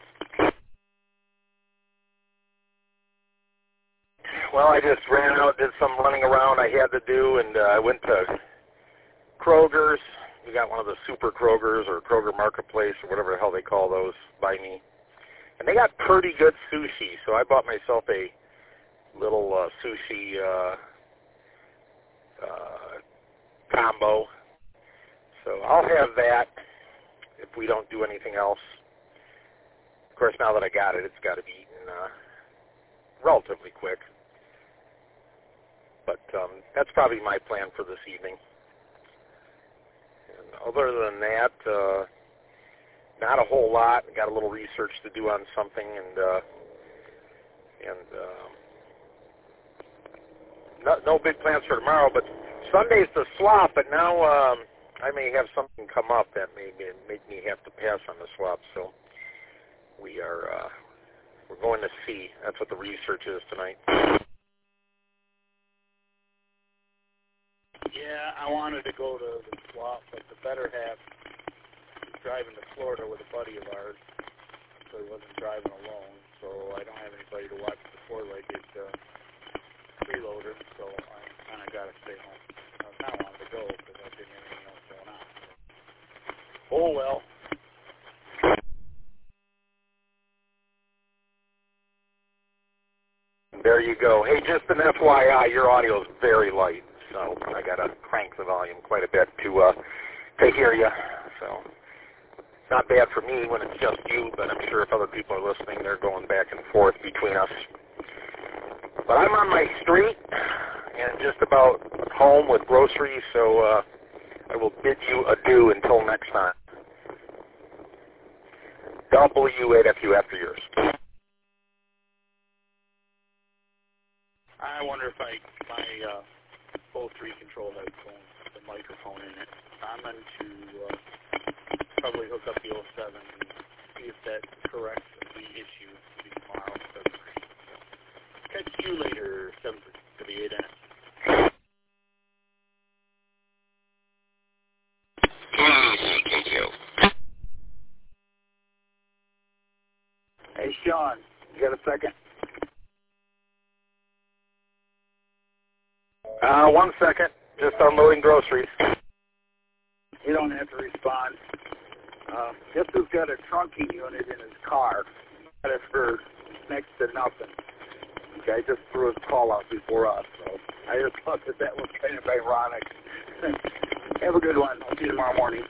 Well, I just ran out, did some running around I had to do, and I went to Kroger's. We got one of the super Krogers or Kroger Marketplace or whatever the hell they call those by me. And they got pretty good sushi, so I bought myself a little sushi combo. So I'll have that if we don't do anything else. Of course, now that I got it, it's got to be eaten relatively quick. But that's probably my plan for this evening. And other than that, not a whole lot. I got a little research to do on something, and no big plans for tomorrow. But Sunday's the swap, but now I may have something come up that may make me have to pass on the swap. So we're going to see. That's what the research is tonight. Yeah, I wanted to go to the swap, but the better half is driving to Florida with a buddy of ours, so he wasn't driving alone. So I don't have anybody to watch the four-legged freeloader, so I kind of got to stay home. I kind of wanted to go because I didn't have anything else going on. Oh, well. There you go. Hey, just an FYI, your audio is very light, so I got to crank the volume quite a bit to hear you. So it's not bad for me when it's just you, but I'm sure if other people are listening, they're going back and forth between us. But I'm on my street and just about home with groceries, so I will bid you adieu until next time. W8FU after yours. I wonder if my both 3 control headphones, the microphone in it. I'm going to probably hook up the 07 and see if that corrects the issue tomorrow. Catch you later, 7 to the 8N. Hey, Sean, you got a second? 1 second. Just unloading groceries. You don't have to respond. Guess who's got a trunking unit in his car? Got it for next to nothing. The guy just threw his call out before us, so I just thought that was kind of ironic. Have a good one. I'll see you tomorrow morning.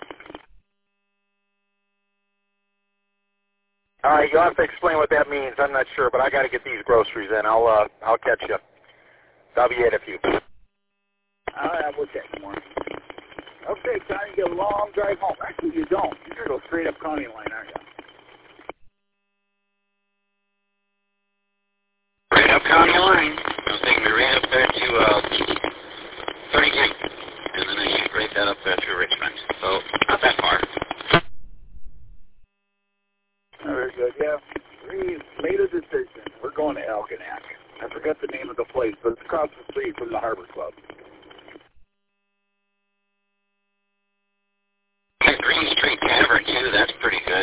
All right, you'll have to explain what that means. I'm not sure, but I got to get these groceries in. I'll catch you. I'll be at a few. We'll check more. Okay, John, you get a long drive home. Actually, you don't. You're going to go straight up county line, aren't you? Right up county line. It'll take me right up there to 32. And then I shoot right that up there through Richmond. So, not that far. Very good, yeah. We made a decision. We're going to Algonac. I forgot the name of the place, but it's across the street from the Harbor Club. Green Street Tavern, too. That's pretty good.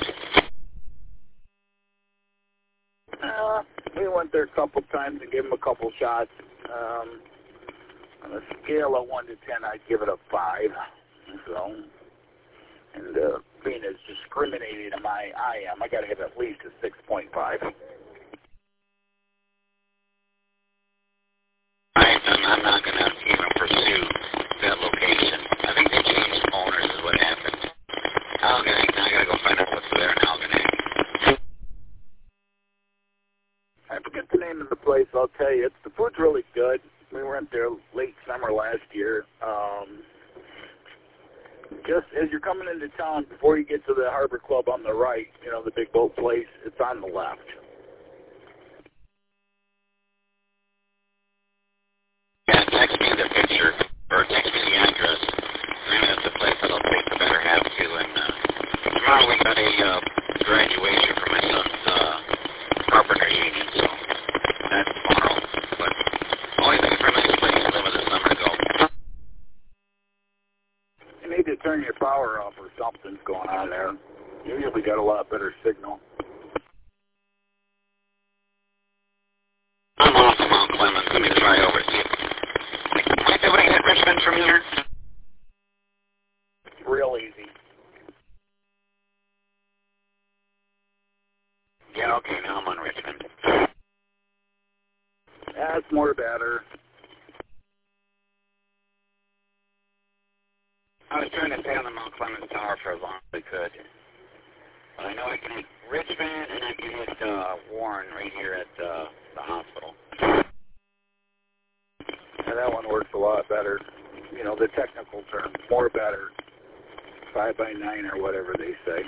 We went there a couple times and gave them a couple shots. On a scale of 1 to 10, I'd give it a 5. So, and being as discriminating as I am, I got to hit at least a 6.5. I'm not going to even pursue that location. I think they changed owners is what happened. Algonac, now I got to go find out what's there in Algonac. I forget the name of the place, I'll tell you. The food's really good. We went there late summer last year. Just as you're coming into town, before you get to the Harbor Club on the right, you know, the big boat place, it's on the left. Yeah, text me the picture, or text me the address. Maybe that's the place that I'll take the better half to. And tomorrow we got a graduation for my son's carpenter union, so that's tomorrow. But always looking for a nice place to live with the summer to go. You need to turn your power off or something's going on there. You usually got a lot better signal. I'm off of Mount Clemens. Let me try over to see if might be able to hit Richmond from here. Real easy. Yeah, okay, now I'm on Richmond. That's more better. I was trying to stay on the Mount Clemens Tower for as long as I could. But I know I can hit Richmond and I can hit Warren right here at the hospital. And that one works a lot better. You know, the technical term, more better. 5x9 or whatever they say.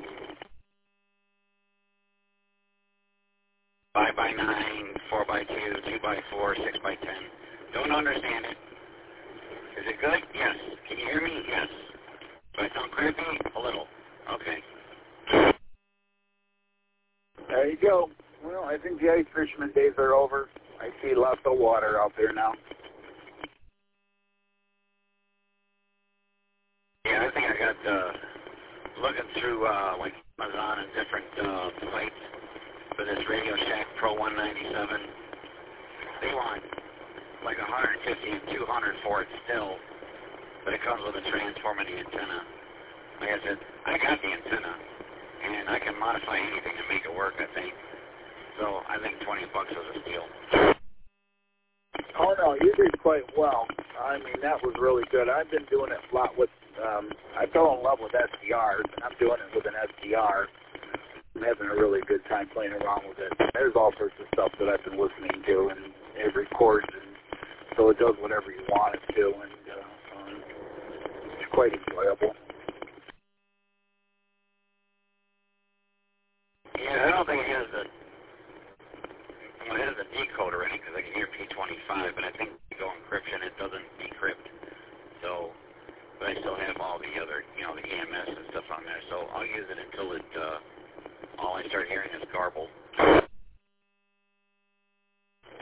5x9, 4x2, 2x4, 6x10. Don't understand it. Is it good? Yes. Can you hear me? Yes. Do I sound creepy? A little. Okay. There you go. Well, I think the ice fisherman days are over. I see lots of water out there now. Yeah, I think I got looking through like Amazon and different sites for this Radio Shack Pro 197. They want like 150 and 200 for it still, but it comes with a transformer and the antenna. Like I said, I got the antenna, and I can modify anything to make it work, I think. So I think $20 was a steal. Oh, no, you did quite well. I mean, that was really good. I've been doing it a lot with, I fell in love with SDRs, and I'm doing it with an SDR. I'm having a really good time playing around with it. There's all sorts of stuff that I've been listening to, and it records, and so it does whatever you want it to, and it's quite enjoyable. Yeah, I don't think it has a decoder in it because I can hear P20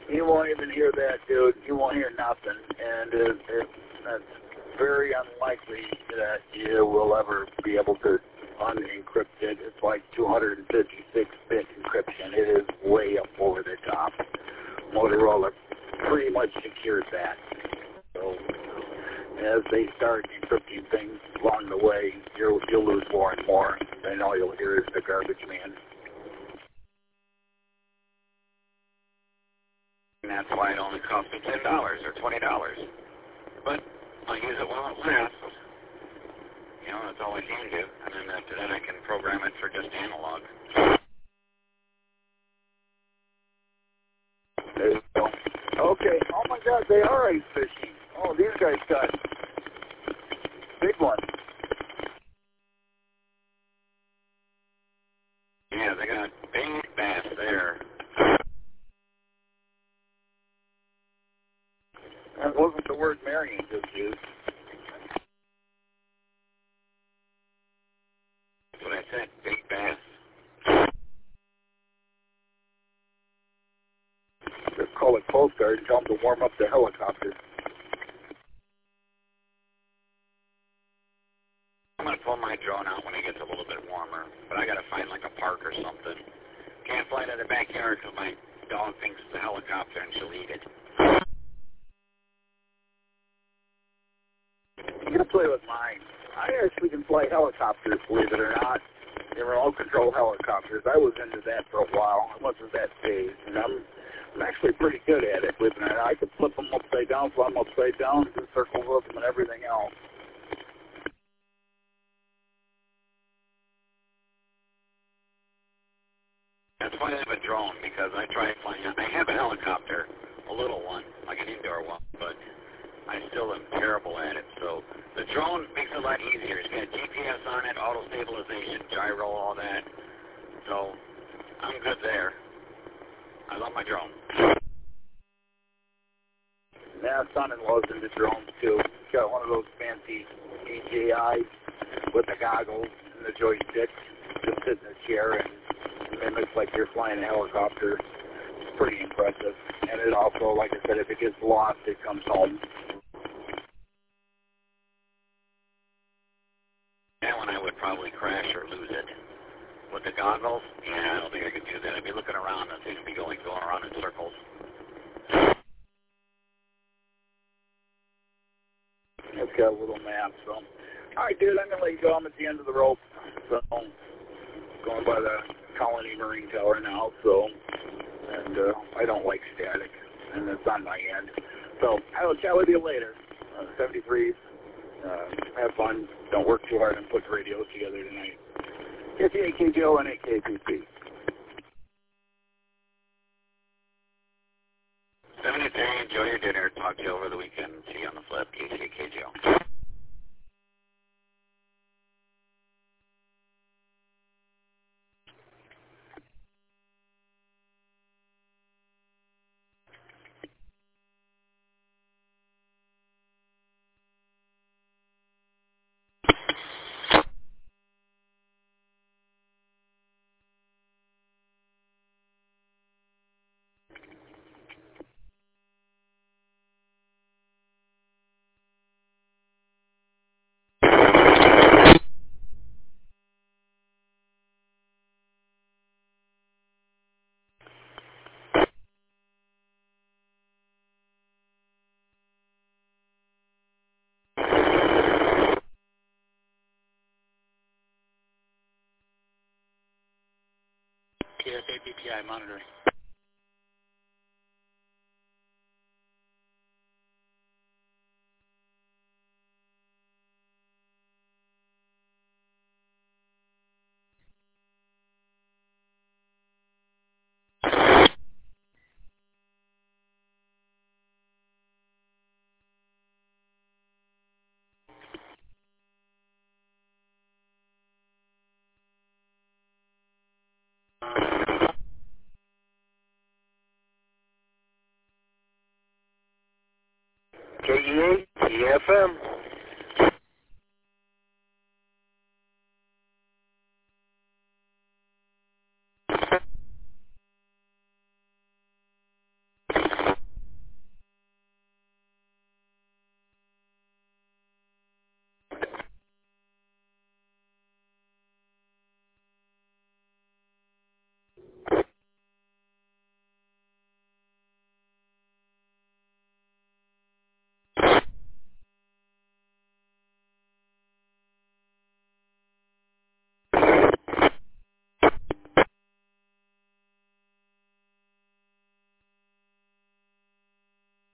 You won't even hear that, dude. You won't hear nothing. And that's very unlikely that you will ever be able to unencrypt it. It's like 256-bit encryption. It is way up over the top. Motorola pretty much secured that. So as they start encrypting things along the way, you'll lose more and more. And all you'll hear is the garbage man. And that's why it only cost me $10 or $20. But I'll use it while it lasts. You know, that's all I can do. And then after that, I can program it for just analog. There you go. Okay. Oh my God, they are ice fishing. Oh, these guys got big ones. Yeah, they got big bass there. That wasn't the word Marion just used. That's what I said, big bass. Just call it Coast Guard and tell them to warm up the helicopter. I'm going to pull my drone out when it gets a little bit warmer, but I got to find like a park or something. Can't fly to the backyard because my dog thinks it's a helicopter and she'll eat it. I'm going to play with mine. I actually can fly helicopters, believe it or not. They're remote control helicopters. I was into that for a while. I wasn't that phased, and I'm actually pretty good at it, believe it or not. I could flip them upside down, fly them upside down, do circles with them, and everything else. That's why I have a drone, because I try flying. I have a helicopter, a little one, like an indoor one, but I still am terrible at it. So the drone makes it a lot easier. It's got GPS on it, auto stabilization, gyro, all that. So I'm good there. I love my drone. Yeah, son-in-law's into drones too. He's got one of those fancy DJIs with the goggles and the joystick. Just sit in a chair and it looks like you're flying a helicopter. It's pretty impressive. And it also, like I said, if it gets lost, it comes home. That one I would probably crash or lose it. With the goggles, yeah, I don't think I could do that. I'd be looking around and things would be going around in circles. It's got a little map, so. All right, dude, I'm going to let you go. I'm at the end of the rope. So, going by the Colony Marine Tower now, so. And I don't like static, and it's on my end. So, I will chat with you later. 73s. Have fun. Don't work too hard and put radios together tonight. Get the AKJO and AKPP. 73, enjoy your dinner. Talk to you over the weekend. See you on the flip. KCKJO. KSA BPI monitoring. KEA, TFM.